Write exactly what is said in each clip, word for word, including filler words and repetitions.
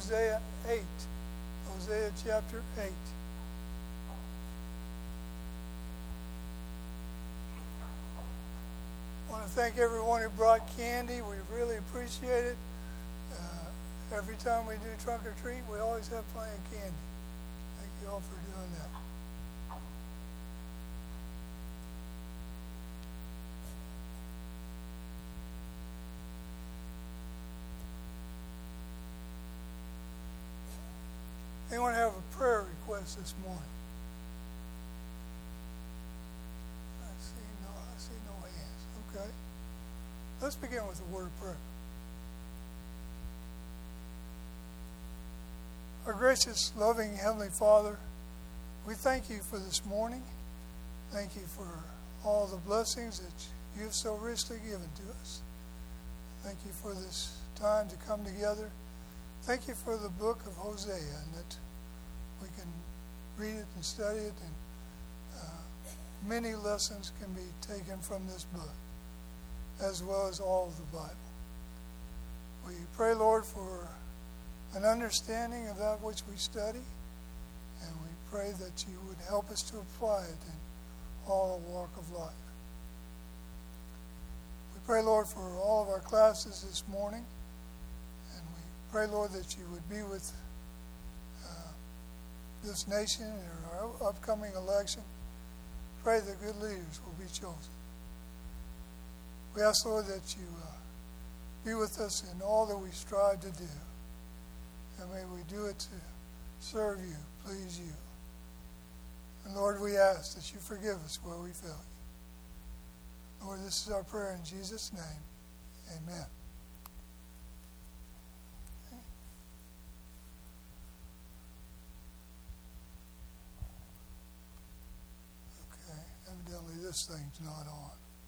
Hosea eight. Hosea chapter eight. I want to thank everyone who brought candy. We really appreciate it. Uh, every time we do trunk or treat, we always have plenty of candy. Thank you all for doing that. Anyone have a prayer request this morning? I see no, I see no hands. Okay. Let's begin with a word of prayer. Our gracious, loving Heavenly Father, we thank you for this morning. Thank you for all the blessings that you've so richly given to us. Thank you for this time to come together. Thank you for the book of Hosea, and that we can read it and study it, and uh, many lessons can be taken from this book, as well as all of the Bible. We pray, Lord, for an understanding of that which we study, and we pray that you would help us to apply it in all walk of life. We pray, Lord, for all of our classes this morning. Pray, Lord, that you would be with uh, this nation and our upcoming election. Pray that good leaders will be chosen. We ask, Lord, that you uh, be with us in all that we strive to do. And may we do it to serve you, please you. And Lord, we ask that you forgive us where we fail you. Lord, this is our prayer in Jesus' name. Amen. Evidently this thing's not on.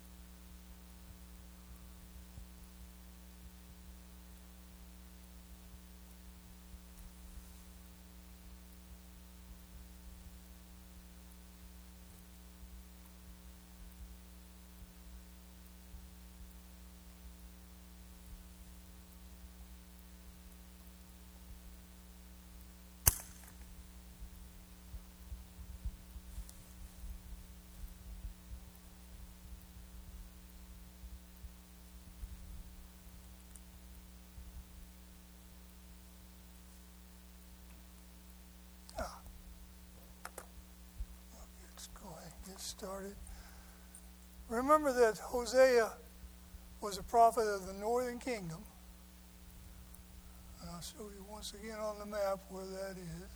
Started. Remember that Hosea was a prophet of the northern kingdom. And I'll show you once again on the map where that is.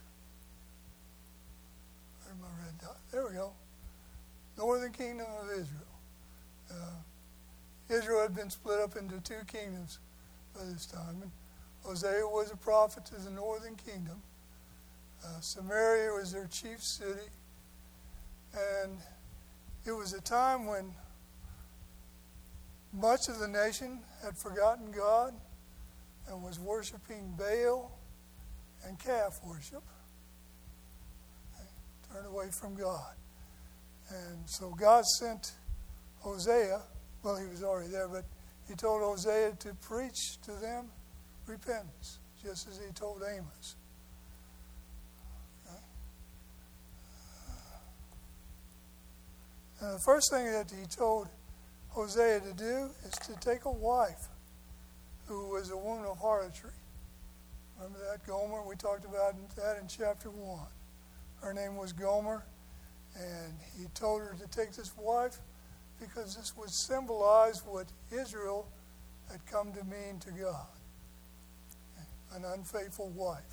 Where's my red dot? There we go. Northern kingdom of Israel. Uh, Israel had been split up into two kingdoms by this time. And Hosea was a prophet to the northern kingdom. Uh, Samaria was their chief city. And it was a time when much of the nation had forgotten God and was worshiping Baal and calf worship. They turned away from God. And so God sent Hosea, well, he was already there, but he told Hosea to preach to them repentance, just as he told Amos. And the first thing that he told Hosea to do is to take a wife who was a woman of harlotry. Remember that, Gomer? We talked about that in chapter one. Her name was Gomer, and he told her to take this wife because this would symbolize what Israel had come to mean to God. An unfaithful wife.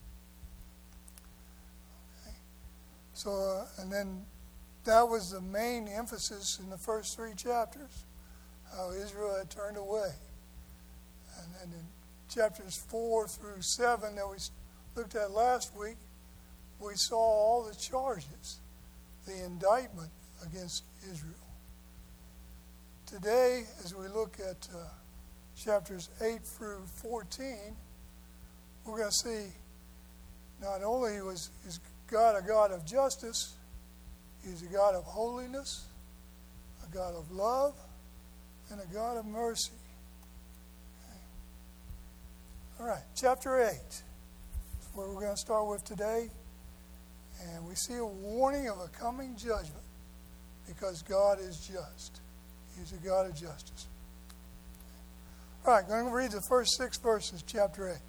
Okay. So, uh, and then that was the main emphasis in the first three chapters, how Israel had turned away. And then in chapters four through seven that we looked at last week, we saw all the charges, the indictment against Israel. Today, as we look at uh, chapters eight through fourteen, we're going to see not only was is God a God of justice, He's a God of holiness, a God of love, and a God of mercy. Okay. All right, chapter eight. where we're going to start with today. And we see a warning of a coming judgment because God is just. He's a God of justice. All right, I'm going to read the first six verses, chapter eight.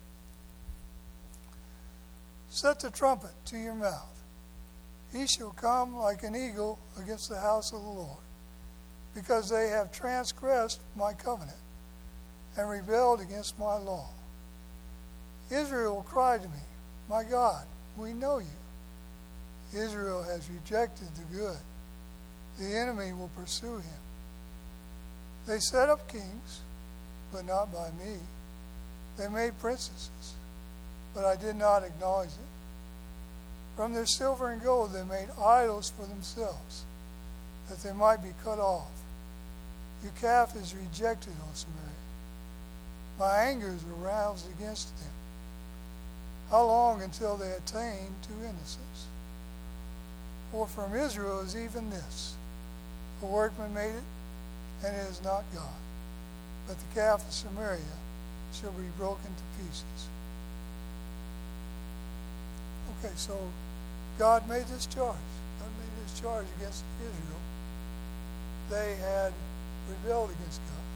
Set the trumpet to your mouth. He shall come like an eagle against the house of the Lord, because they have transgressed my covenant and rebelled against my law. Israel will cry to me, my God, we know you. Israel has rejected the good. The enemy will pursue him. They set up kings, but not by me. They made princesses, but I did not acknowledge it. From their silver and gold they made idols for themselves, that they might be cut off. Your calf is rejected, O Samaria. My anger is aroused against them. How long until they attain to innocence? For from Israel is even this. A workman made it, and it is not God. But the calf of Samaria shall be broken to pieces. Okay, so God made this charge. God made this charge against Israel. They had rebelled against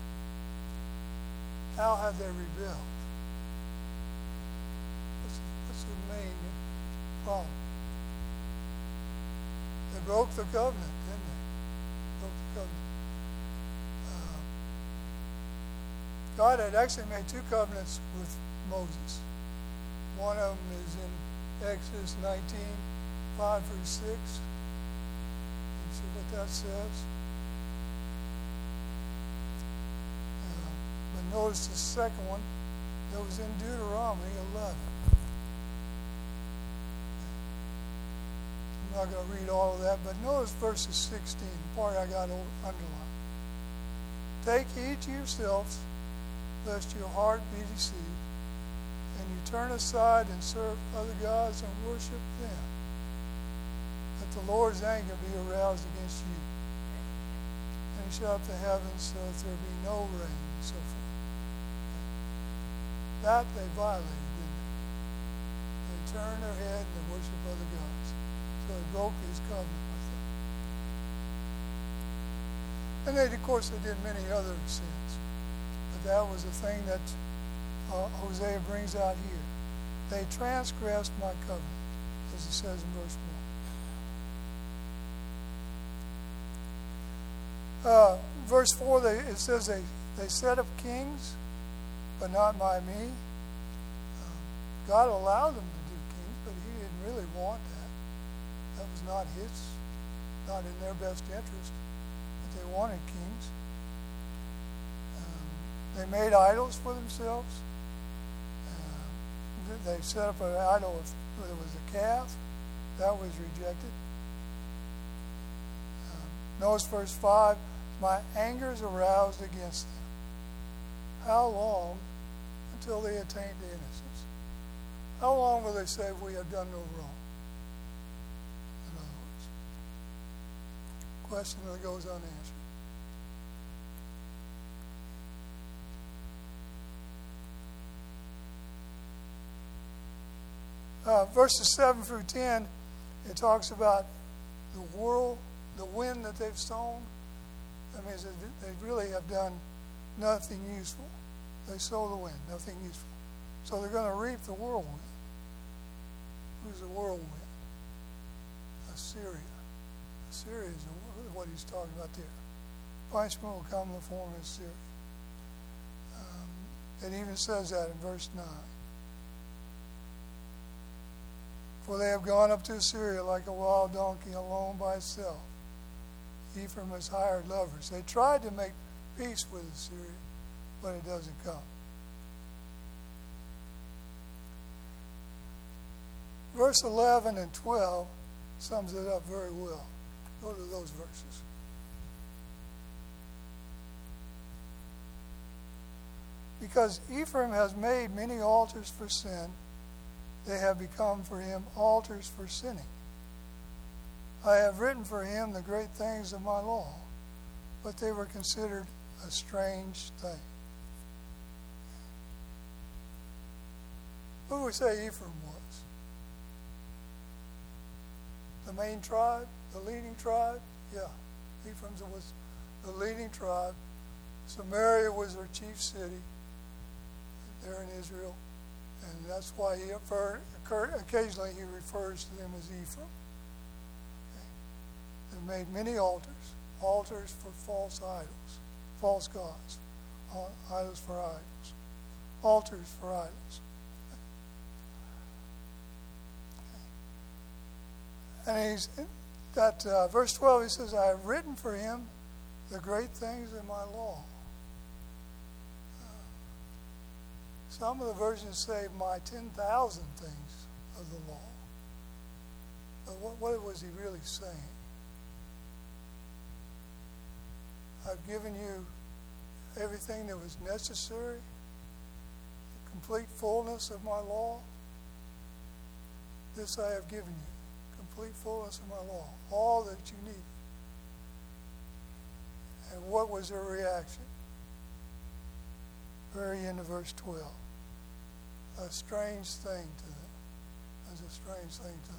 God. How had they rebelled? What's, what's the main problem? They broke the covenant, didn't they? Broke the covenant. Uh, God had actually made two covenants with Moses. One of them is in Exodus nineteen, five through six. You see what that says? Uh, but notice the second one that was in Deuteronomy eleven. I'm not going to read all of that, but notice verses sixteen, the part I got underlined. Take heed to yourselves, lest your heart be deceived, and you turn aside and serve other gods and worship them, that the Lord's anger be aroused against you, and shut up the heavens so that there be no rain, and so forth. That they violated, didn't they? They turned their head and they worshiped other gods. So he broke his covenant with them. And they, of course, they did many other sins. But that was the thing that uh, Hosea brings out here. They transgressed my covenant, as it says in verse one. Uh, verse four, they, it says they, they set up kings, but not by me. Um, God allowed them to do kings, but he didn't really want that. That was not his, not in their best interest, but they wanted kings. Um, they made idols for themselves. Um, they set up an idol whether it was a calf. That was rejected. Um, notice verse five, my anger is aroused against them. How long until they attain to innocence? How long will they say we have done no wrong? Question that goes unanswered. Uh, verses seven through ten, it talks about the whirl, the wind that they've sown. That means that they really have done nothing useful. They sow the wind, nothing useful. So they're going to reap the whirlwind. Who's the whirlwind? Assyria. Assyria is what he's talking about there. Punishment will come in the form of Assyria. Um, it even says that in verse nine. For they have gone up to Assyria like a wild donkey alone by itself. Ephraim has hired lovers. They tried to make peace with Assyria, but it doesn't come. Verse eleven and twelve sums it up very well. Go to those verses. Because Ephraim has made many altars for sin, they have become for him altars for sinning. I have written for him the great things of my law, but they were considered a strange thing. Who would we say Ephraim was? The main tribe? The leading tribe? Yeah. Ephraim was the leading tribe. Samaria was their chief city there in Israel. And that's why he occasionally he refers to them as Ephraim. Okay. They made many altars. Altars for false idols. False gods. Idols for idols. Altars for idols. And he's that uh, verse twelve. He says, "I have written for him the great things in my law." Uh, some of the versions say, "My ten thousand things of the law." But what, what was he really saying? I've given you everything that was necessary, the complete fullness of my law. This I have given you. Complete fullness of my law, all that you need. And what was their reaction? Very end of verse twelve. A strange thing to them. It was a strange thing to them.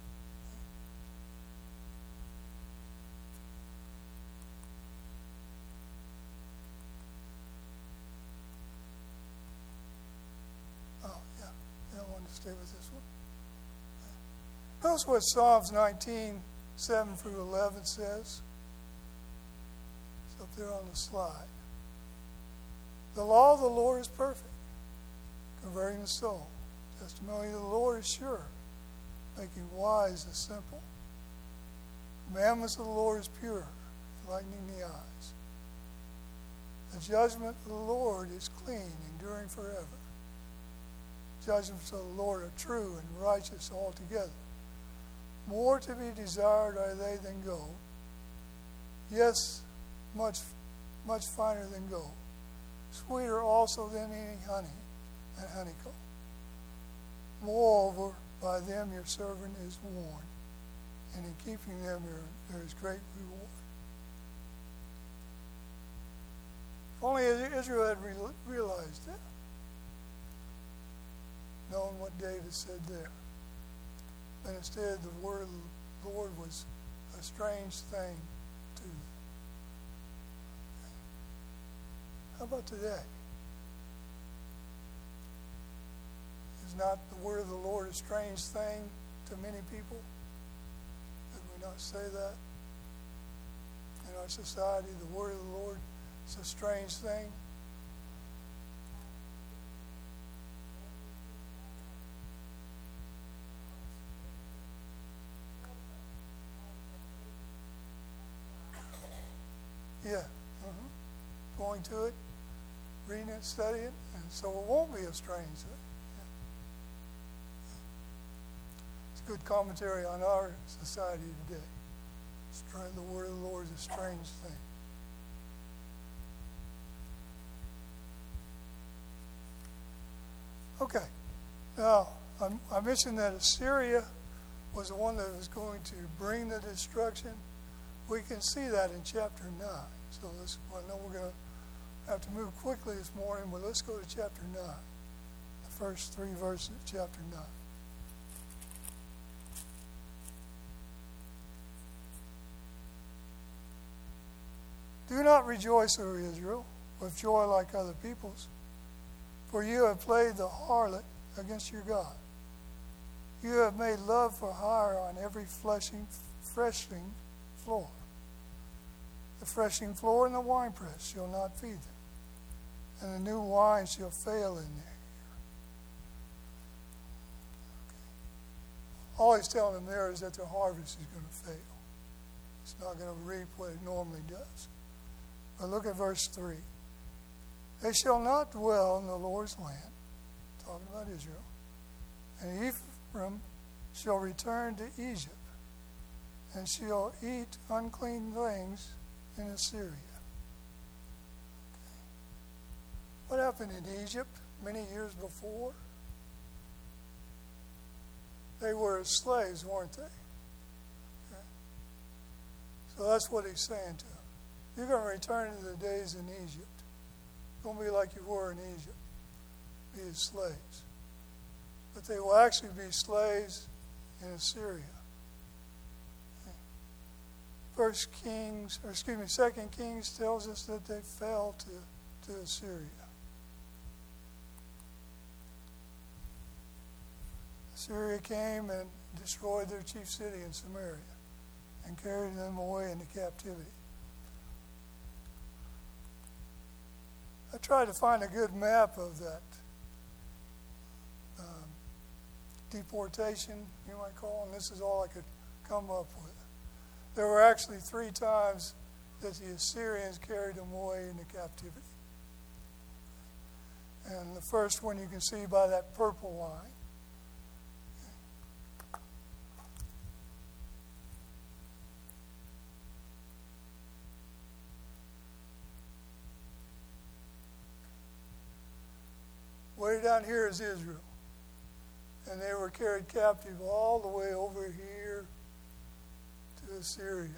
Oh, yeah. Yeah, I wanted to stay with this one. Notice what Psalms nineteen, seven through eleven says. It's up there on the slide. The law of the Lord is perfect, converting the soul. Testimony of the Lord is sure, making wise the simple. Commandments of the Lord is pure, enlightening the eyes. The judgment of the Lord is clean, enduring forever. Judgments of the Lord are true and righteous altogether. More to be desired are they than gold. Yes, much, much finer than gold. Sweeter also than any honey and honeycomb. Moreover, by them your servant is warned, and in keeping them there is great reward. If only Israel had realized that, knowing what David said there. But instead, the word of the Lord was a strange thing to them. How about today? Is not the word of the Lord a strange thing to many people? Could we not say that? In our society, the word of the Lord is a strange thing. Yeah. Uh-huh. Going to it, reading it, studying it, and so it won't be a strange thing. Yeah. It's a good commentary on our society today. The word of the Lord is a strange thing. Okay. Now, I'm, I mentioned that Assyria was the one that was going to bring the destruction. We can see that in chapter nine. So let's, well, I know we're going to have to move quickly this morning, but let's go to chapter nine. The first three verses of chapter nine. Do not rejoice, O Israel, with joy like other peoples, for you have played the harlot against your God. You have made love for hire on every fleshing, threshing floor. The threshing floor and the winepress shall not feed them, and the new wine shall fail in their ear. Okay. All he's telling them there is that their harvest is going to fail. It's not going to reap what it normally does. But look at verse three. They shall not dwell in the Lord's land, talking about Israel, and Ephraim shall return to Egypt, and shall eat unclean things in Assyria. Okay. What happened in Egypt many years before? They were slaves, weren't they? Okay. So that's what he's saying to them. You're going to return to the days in Egypt. It's going to be like you were in Egypt. Be as slaves. but they will actually be slaves in Assyria. First Kings, or excuse me, Second Kings tells us that they fell to, to Assyria. Assyria came and destroyed their chief city in Samaria and carried them away into captivity. I tried to find a good map of that um, deportation, you might call it, and this is all I could come up with. There were actually three times that the Assyrians carried them away into captivity. And the first one you can see by that purple line. Way down here is Israel. And they were carried captive all the way over here to Assyria.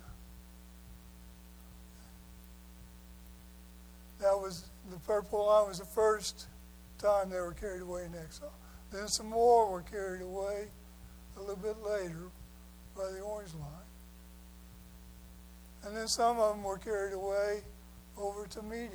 That was, the purple line was the first time they were carried away in exile. Then some more were carried away a little bit later by the orange line. And then some of them were carried away over to Media.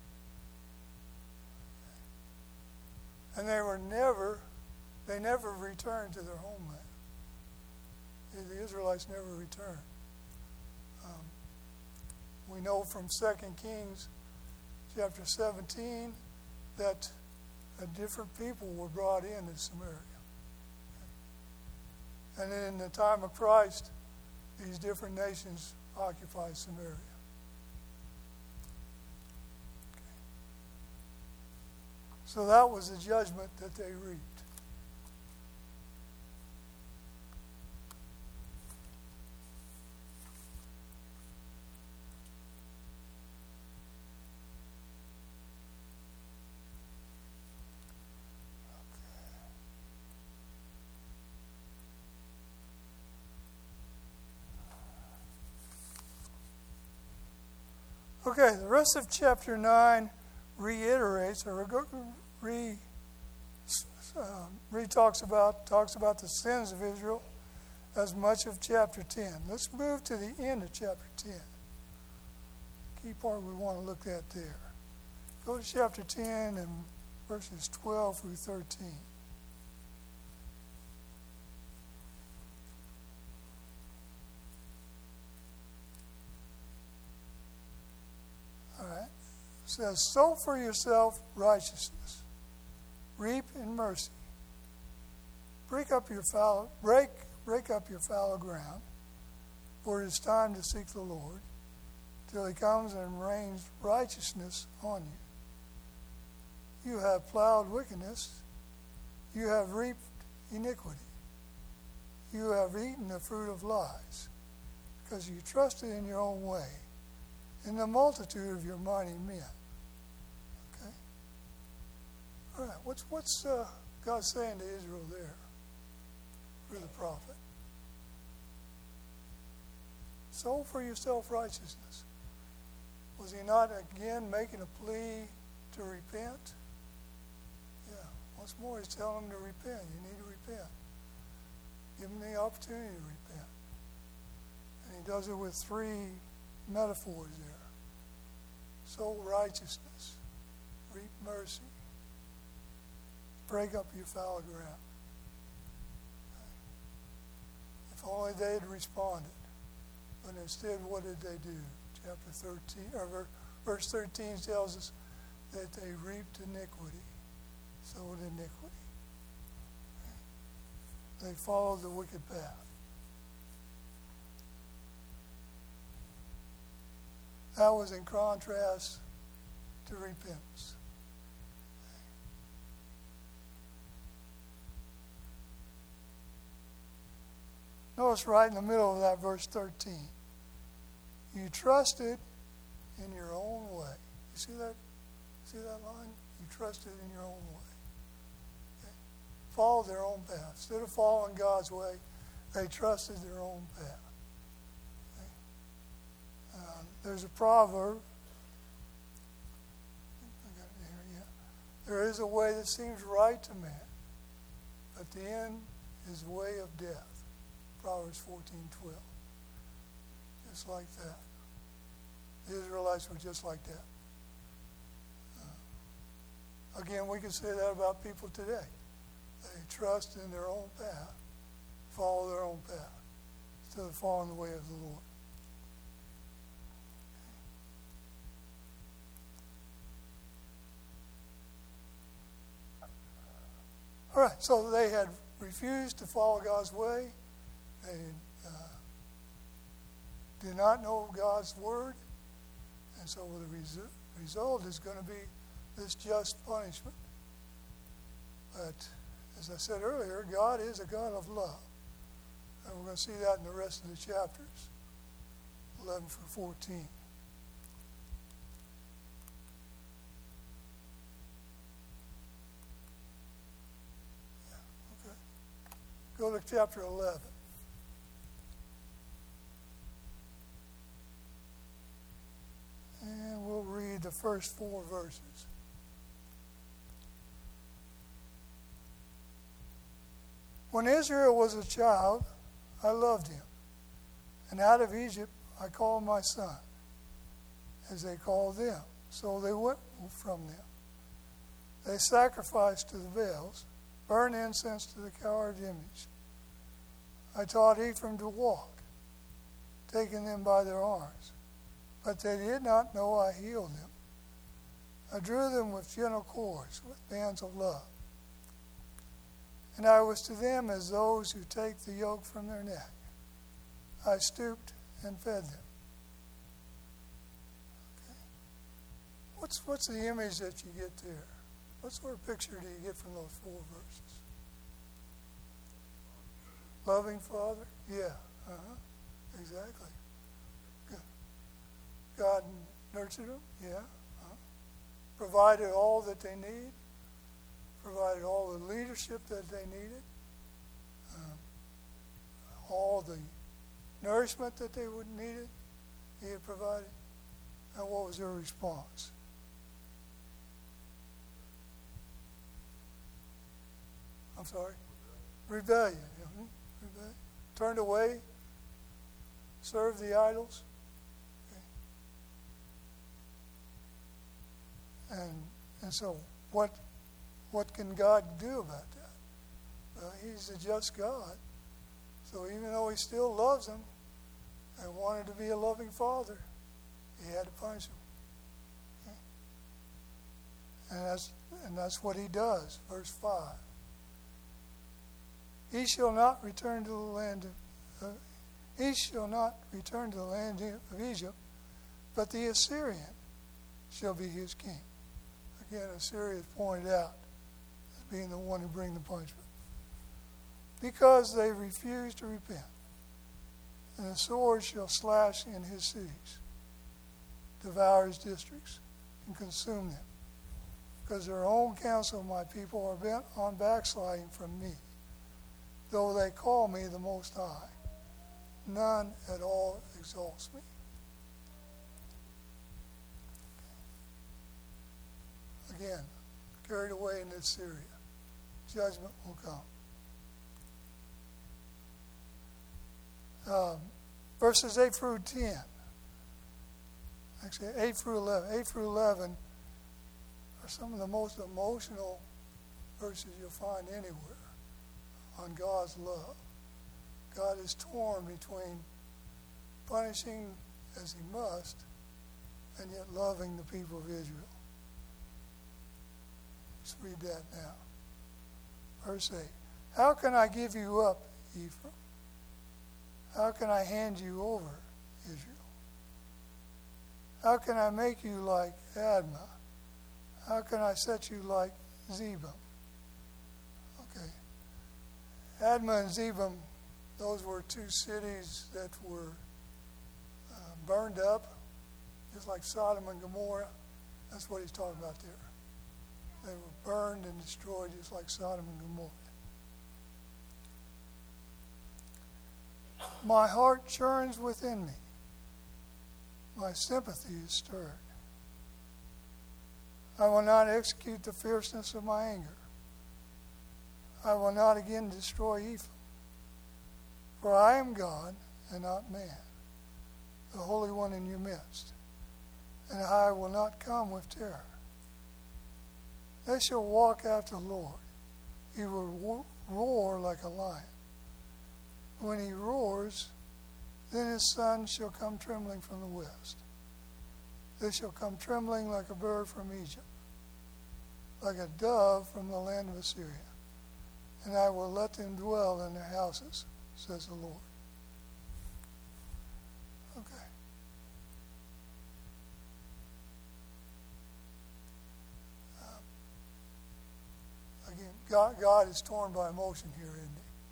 And they were never, they never returned to their homeland. The Israelites never returned. Um, we know from Second Kings chapter seventeen that a different people were brought into Samaria. And then in the time of Christ, these different nations occupied Samaria. So that was the judgment that they reaped. Okay, the rest of chapter nine reiterates or re, um, re talks about talks about the sins of Israel as much of chapter ten. Let's move to the end of chapter ten. Key part we want to look at there. Go to chapter ten and verses twelve through thirteen. All right. It says, sow for yourself righteousness, reap in mercy. Break up your fallow, break, break up your fallow ground, for it is time to seek the Lord, till he comes and rains righteousness on you. You have plowed wickedness, you have reaped iniquity. You have eaten the fruit of lies, because you trusted in your own way, in the multitude of your mighty men. Okay? All right, what's, what's uh, God saying to Israel there through the prophet? Sow for yourself righteousness. Was he not again making a plea to repent? Yeah, once more he's telling them to repent. You need to repent. Give them the opportunity to repent. And he does it with three metaphors there. Sow righteousness, reap mercy, break up your fallow ground. If only they had responded. But instead, what did they do? Chapter thirteen, or verse thirteen tells us that they reaped iniquity, sowed iniquity. They followed the wicked path. That was in contrast to repentance. Notice right in the middle of that verse thirteen. You trusted in your own way. You see that? See that line? You trusted in your own way. Okay. Followed their own path. Instead of following God's way, they trusted their own path. Uh, there's a proverb. I got it here, yeah. There is a way that seems right to man, but the end is the way of death. Proverbs fourteen twelve. Just like that. The Israelites were just like that. Uh, again, we can say that about people today. They trust in their own path, follow their own path, instead of following the way of the Lord. All right, so they had refused to follow God's way. They uh, did not know God's word. And so the resu- result is going to be this just punishment. But as I said earlier, God is a God of love. And we're going to see that in the rest of the chapters, eleven through fourteen. Yeah, okay. Go to chapter eleven. And we'll read the first four verses. When Israel was a child, I loved him. And out of Egypt I called my son. As they called them, so they went from them. They sacrificed to the Baals, burned incense to the carved image. I taught Ephraim to walk, taking them by their arms. But they did not know I healed them. I drew them with gentle cords, with bands of love. And I was to them as those who take the yoke from their neck. I stooped and fed them. Okay. What's, what's the image that you get there? What sort of picture do you get from those four verses? Loving Father? Yeah. Uh-huh. Exactly. Good. God nurtured them? Yeah. Uh-huh. Provided all that they need. Provided all the leadership that they needed. Um, all the nourishment that they would needed. He had provided. And what was their response? I'm sorry? Rebellion. Mm-hmm. Rebellion. Turned away. Served the idols. Okay. And and so what what can God do about that? Well, he's a just God. So even though he still loves them and wanted to be a loving father, he had to punish them. Okay. And that's and that's what he does. Verse five. He shall not return to the land of, uh, he shall not return to the land of Egypt, but the Assyrian shall be his king. Again, Assyria is pointed out as being the one who brings the punishment. Because they refuse to repent, and the sword shall slash in his cities, devour his districts, and consume them. Because their own counsel, my people, are bent on backsliding from me. Though they call me the Most High, none at all exalts me. Again, carried away into Syria. Judgment will come. Um, verses eight through ten. Actually, eight through eleven. eight through eleven are some of the most emotional verses you'll find anywhere on God's love. God is torn between punishing as he must and yet loving the people of Israel. Let's read that now. Verse eight. How can I give you up, Ephraim? How can I hand you over, Israel? How can I make you like Admah? How can I set you like Zebum? Okay. Admah and Zebum, those were two cities that were uh, burned up, just like Sodom and Gomorrah. That's what he's talking about there. They were burned and destroyed just like Sodom and Gomorrah. My heart churns within me. My sympathy is stirred. I will not execute the fierceness of my anger. I will not again destroy Ephraim. For I am God and not man, the Holy One in your midst. And I will not come with terror. They shall walk after the Lord. He will roar like a lion. When he roars, then his son shall come trembling from the west. They shall come trembling like a bird from Egypt, like a dove from the land of Assyria. And I will let them dwell in their houses, says the Lord. Okay. Um, again, God, God is torn by emotion here, isn't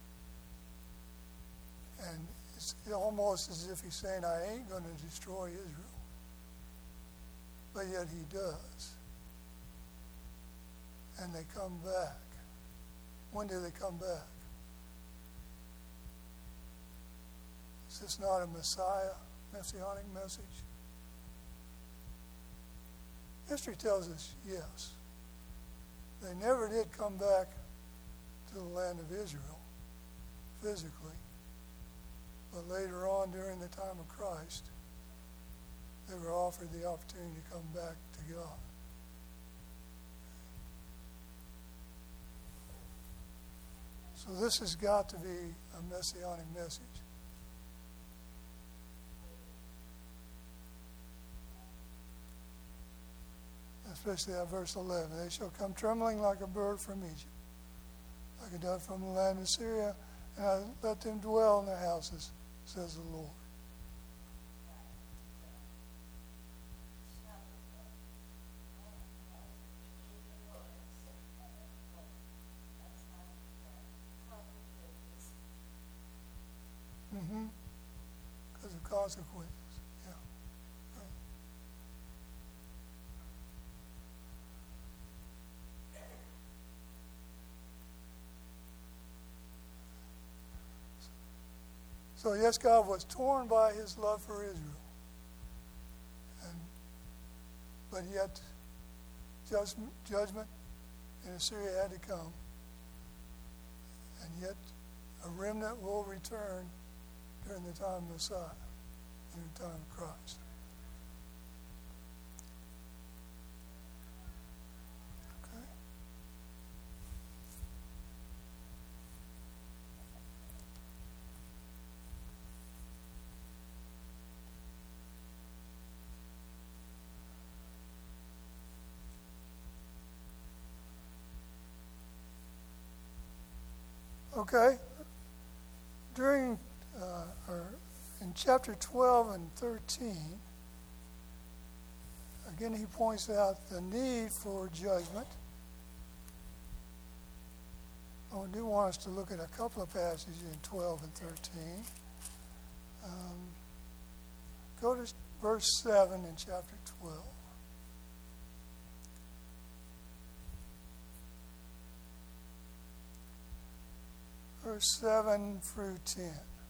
he? And it's almost as if he's saying, I ain't going to destroy Israel. But yet he does. And they come back. When do they come back? Is this not a Messiah, messianic message? History tells us yes. They never did come back to the land of Israel physically. But later on, during the time of Christ, they were offered the opportunity to come back to God. So this has got to be a messianic message. Especially that verse eleven. They shall come trembling like a bird from Egypt, like a dove from the land of Syria, and I let them dwell in their houses, says the Lord. Mm-hmm. Because of consequences. Yeah. Right. So yes, God was torn by his love for Israel. And but yet judgment, judgment in Assyria had to come. And yet a remnant will return during the time of Messiah, during the time of Christ. Okay? Okay? During uh, or in chapter twelve and thirteen, again he points out the need for judgment. I do want us to look at a couple of passages in twelve and thirteen. Um, go to verse seven in chapter twelve. Verse seven through ten.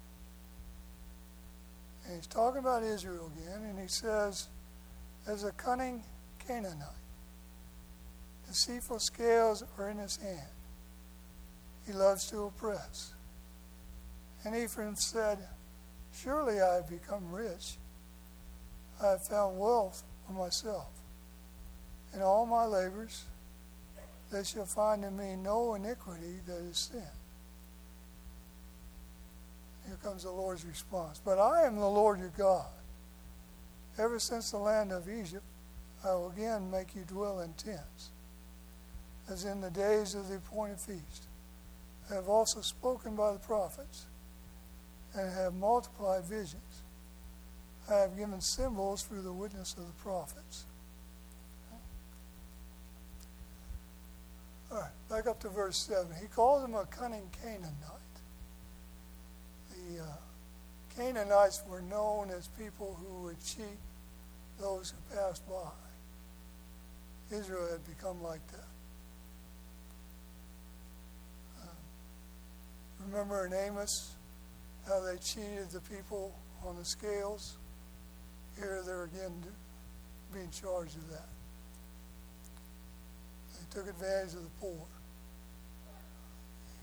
And he's talking about Israel again, and he says, as a cunning Canaanite, deceitful scales are in his hand. He loves to oppress. And Ephraim said, surely I have become rich. I have found wealth for myself. In all my labors, they shall find in me no iniquity that is sin. Here comes the Lord's response. But I am the Lord your God. Ever since the land of Egypt, I will again make you dwell in tents, as in the days of the appointed feast. I have also spoken by the prophets, and have multiplied visions. I have given symbols through the witness of the prophets. All right, back up to verse seven. He calls him a cunning Canaanite. The uh, Canaanites were known as people who would cheat those who passed by. Israel had become like that. Uh, remember in Amos how they cheated the people on the scales? Here they're again being charged of that. They took advantage of the poor.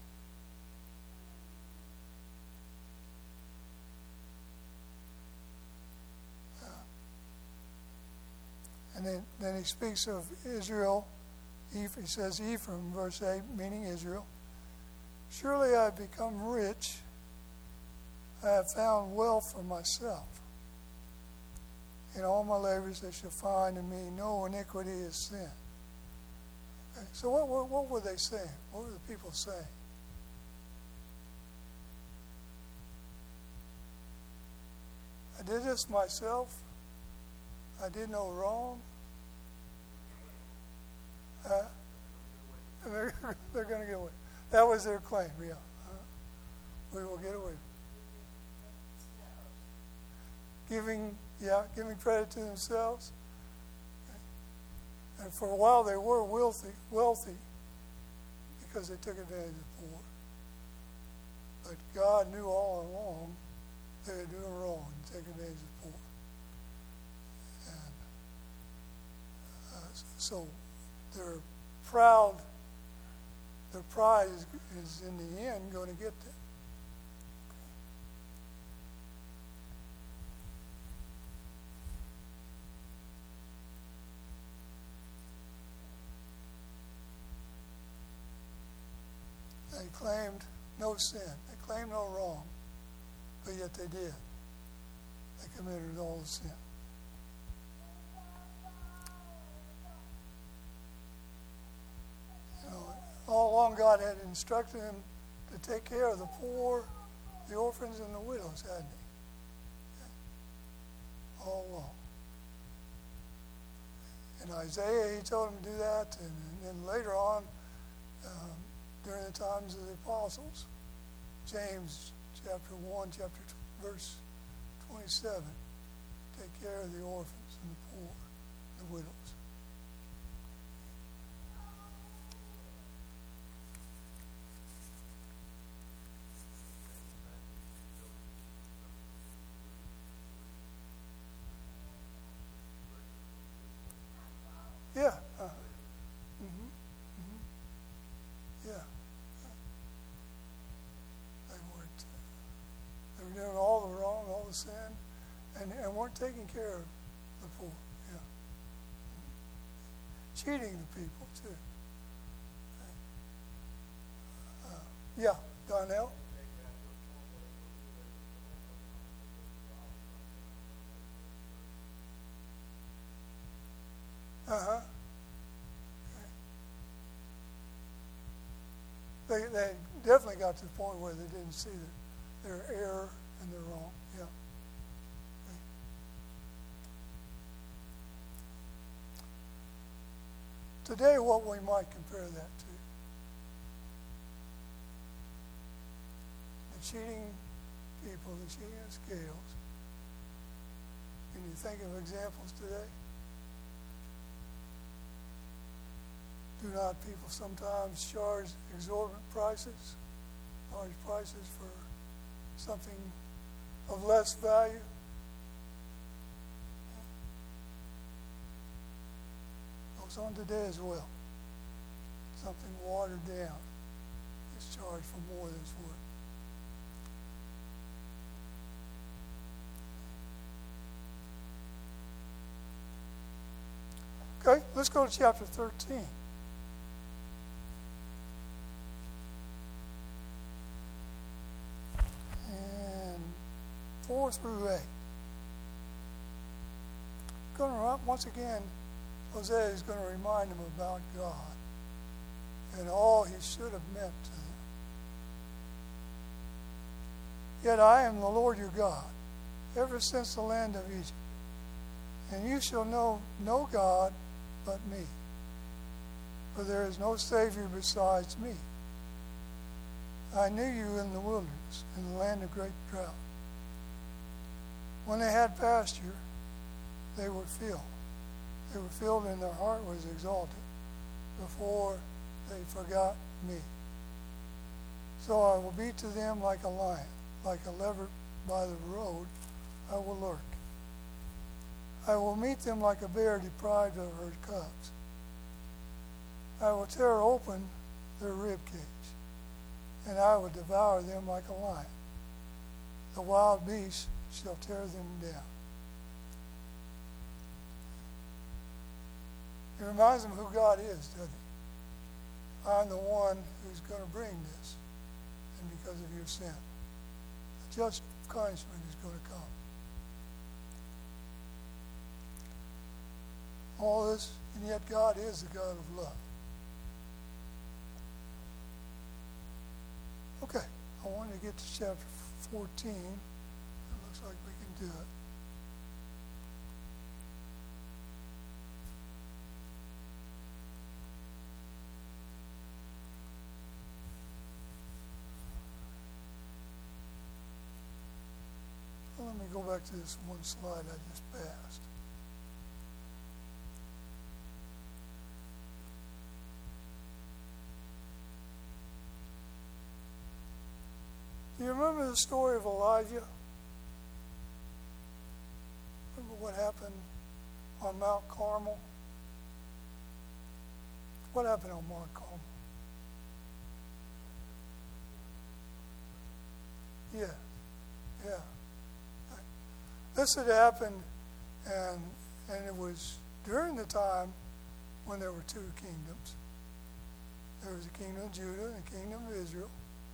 And then, then he speaks of Israel. He says Ephraim, verse eight, meaning Israel. Surely I have become rich. I have found wealth for myself. In all my labors they shall find in me no iniquity is sin. Okay, so what, what, what were they saying? What were the people saying? I did this myself. I did no wrong. Uh, they're they're going to get away. That was their claim, yeah. Uh, we will get away. Giving, yeah, giving credit to themselves. Okay. And for a while they were wealthy, wealthy because they took advantage of the poor. But God knew all along they were doing wrong and taking advantage of the poor. And uh, so they're proud. Their pride is, is in the end going to get them. They claimed no sin. They claimed no wrong. But yet they did. They committed all the sin. You know, all along God had instructed them to take care of the poor, the orphans, and the widows, hadn't he? All along. In Isaiah, he told them to do that, and, and then later on, um, during the times of the apostles, James chapter one, chapter two, verse twenty-seven, take care of the orphans and the poor, and the widows. Yeah. Uh, mm-hmm, mm-hmm. Yeah. They weren't. Uh, they were doing all the wrong, all the sin, and, and weren't taking care of the poor. Yeah. Cheating the people too. Uh, yeah, Donnell. Uh-huh. Okay. They, they definitely got to the point where they didn't see their, their error and their wrong. Yeah. Okay. Today, what we might compare that to. The cheating people, the cheating scales. Can you think of examples today? Do not people sometimes charge exorbitant prices, large prices for something of less value? Goes on today as well. Something watered down is charged for more than it's worth. Okay, let's go to chapter thirteen. Four through eight. Going to, once again, Hosea is going to remind them about God and all he should have meant to them. Yet I am the Lord your God, ever since the land of Egypt. And you shall know no God but me, for there is no Savior besides me. I knew you in the wilderness, in the land of great drought. When they had pasture, they were filled. They were filled and their heart was exalted before they forgot me. So I will be to them like a lion, like a leopard by the road, I will lurk. I will meet them like a bear deprived of her cubs. I will tear open their rib cage, and I will devour them like a lion. The wild beasts shall tear them down. It reminds him who God is, doesn't it? I'm the one who's going to bring this. And because of your sin, a just punishment is going to come. All this, and yet God is the God of love. Okay, I wanted to get to chapter fourteen. It looks like we can do it. Well, let me go back to this one slide I just passed. Do you remember the story of Elijah? Remember what happened on Mount Carmel? What happened on Mount Carmel? Yeah, yeah. This had happened, and and it was during the time when there were two kingdoms. There was the kingdom of Judah and the kingdom of Israel.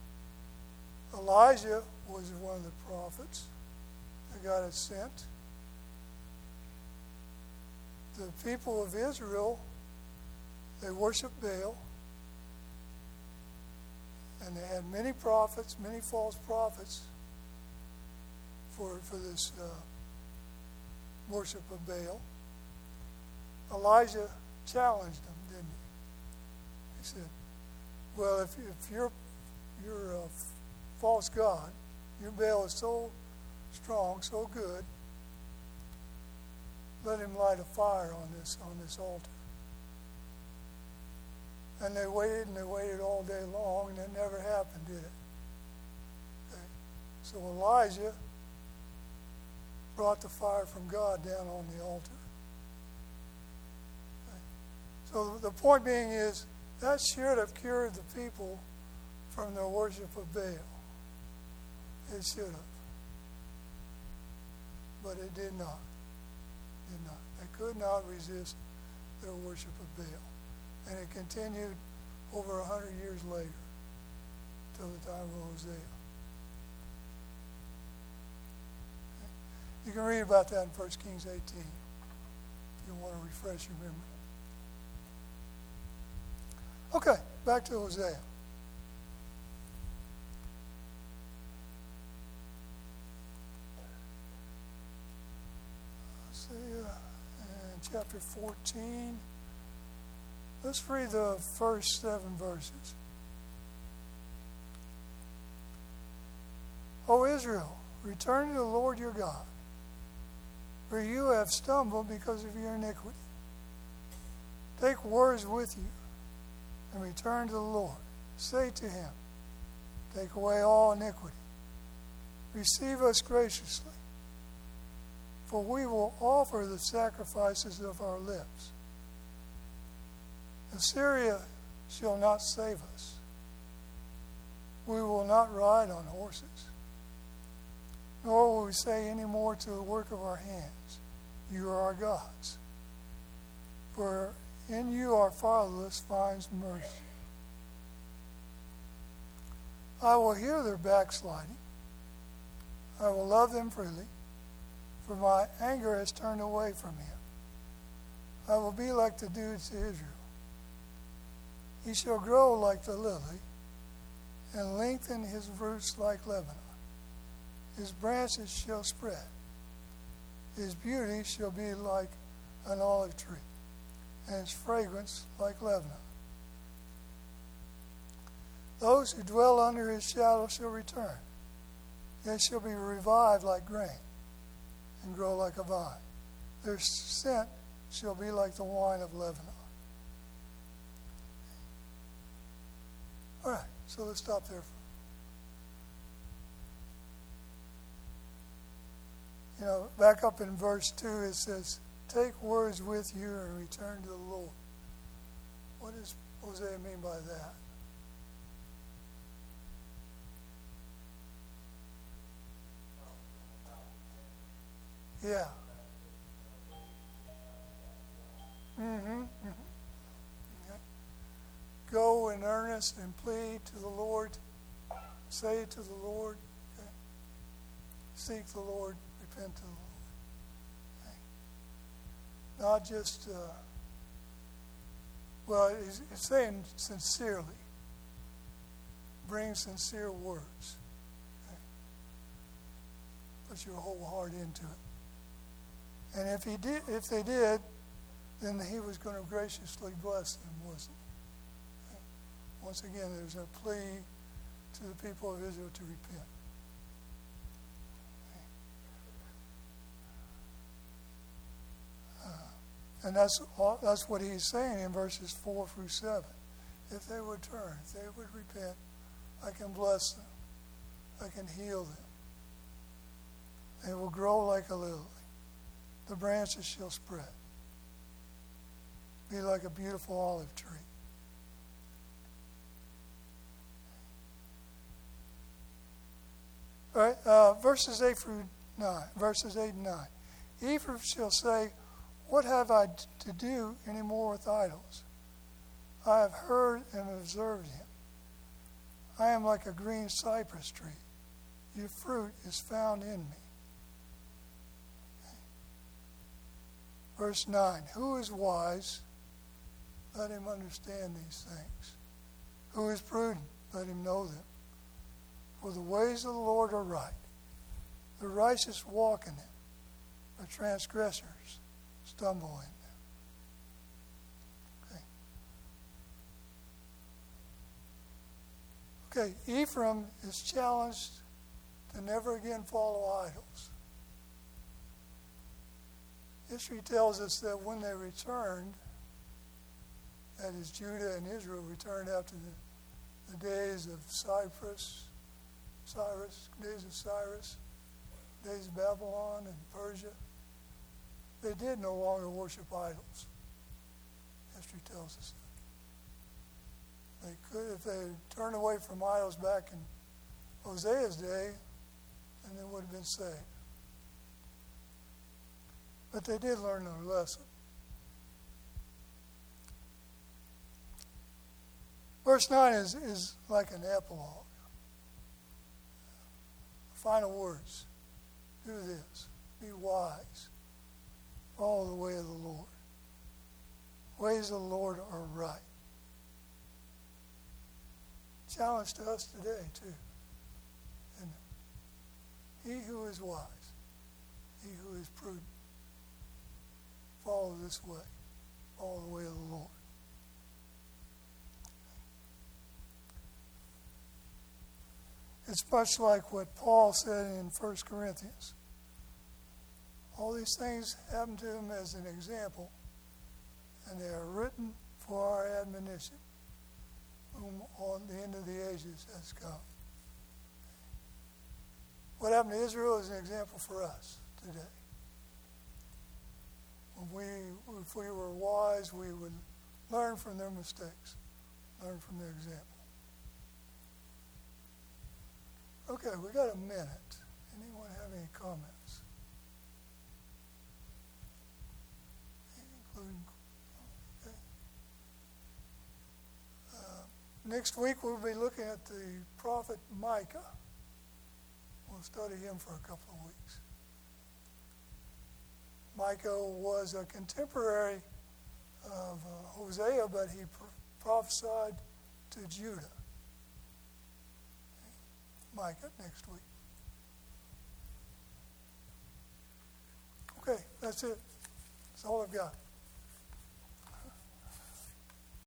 Elijah was one of the prophets that God had sent. The people of Israel, they worshiped Baal. And they had many prophets, many false prophets for, for this uh, worship of Baal. Elijah challenged them, didn't he? He said, well, if, if you're, you're a false god, your Baal is so strong, so good, let him light a fire on this on this altar. And they waited and they waited all day long, and it never happened, did it? Okay. So Elijah brought the fire from God down on the altar. Okay. So the point being is, that should have cured the people from their worship of Baal. It should have. But it did not. It did not. They could not resist their worship of Baal. And it continued over a hundred years later, till the time of Hosea. Okay. You can read about that in First Kings eighteen, if you want to refresh your memory. Okay, back to Hosea. Hosea, and chapter fourteen. Let's read the first seven verses. O Israel, return to the Lord your God, for you have stumbled because of your iniquity. Take words with you and return to the Lord. Say to him, take away all iniquity. Receive us graciously, for we will offer the sacrifices of our lips. Assyria shall not save us. We will not ride on horses, nor will we say any more to the work of our hands, you are our gods. For in you our fatherless finds mercy. I will hear their backsliding. I will love them freely, for my anger has turned away from him. I will be like the dews to Israel. He shall grow like the lily, and lengthen his roots like Lebanon. His branches shall spread. His beauty shall be like an olive tree, and its fragrance like Lebanon. Those who dwell under his shadow shall return. They shall be revived like grain, and grow like a vine. Their scent shall be like the wine of Lebanon. All right, so let's stop there. You know, back up in verse two, it says, take words with you and return to the Lord. What does Hosea mean by that? Yeah. Mm-hmm. mm-hmm. repentance and plead to the Lord. Say it to the Lord. Okay? Seek the Lord. Repent to the Lord. Okay? Not just, uh, well, it's, it's saying sincerely. Bring sincere words. Okay? Put your whole heart into it. And if he did, if they did, then he was going to graciously bless them, wasn't he? Okay? Once again, there's a plea to the people of Israel to repent. Okay? Uh, and that's all, that's what he's saying in verses four through seven. If they would turn, if they would repent, I can bless them. I can heal them. They will grow like a lily. The branches shall spread. Be like a beautiful olive tree. All right, uh, verses eight through nine. Verses eight and nine. Ephraim shall say, what have I to do any more with idols? I have heard and observed him. I am like a green cypress tree. Your fruit is found in me. Okay. Verse nine. Who is wise? Let him understand these things. Who is prudent? Let him know them. For the ways of the Lord are right. The righteous walk in them, but transgressors stumble in them. Okay. Okay, Ephraim is challenged to never again follow idols. History tells us that when they returned, that is, Judah and Israel returned after the, the days of Cyprus, Cyrus, days of Cyrus, days of Babylon and Persia. They did no longer worship idols. History tells us that. They could, if they turned away from idols back in Hosea's day, then they would have been saved. But they did learn their lesson. Verse nine is, is like an epilogue. Final words. Do this. Be wise. Follow the way of the Lord. Ways of the Lord are right. Challenge to us today, too. And he who is wise, he who is prudent, follow this way. Follow the way of the Lord. It's much like what Paul said in First Corinthians. All these things happen to him as an example, and they are written for our admonition, whom on the end of the ages has come. What happened to Israel is an example for us today. When we, if we were wise, we would learn from their mistakes, learn from their example. Okay, we got a minute. Anyone have any comments? Including, okay. Uh, next week we'll be looking at the prophet Micah. We'll study him for a couple of weeks. Micah was a contemporary of uh, Hosea, but he pro- prophesied to Judah. Micah next week. Okay, that's it. That's all I've got.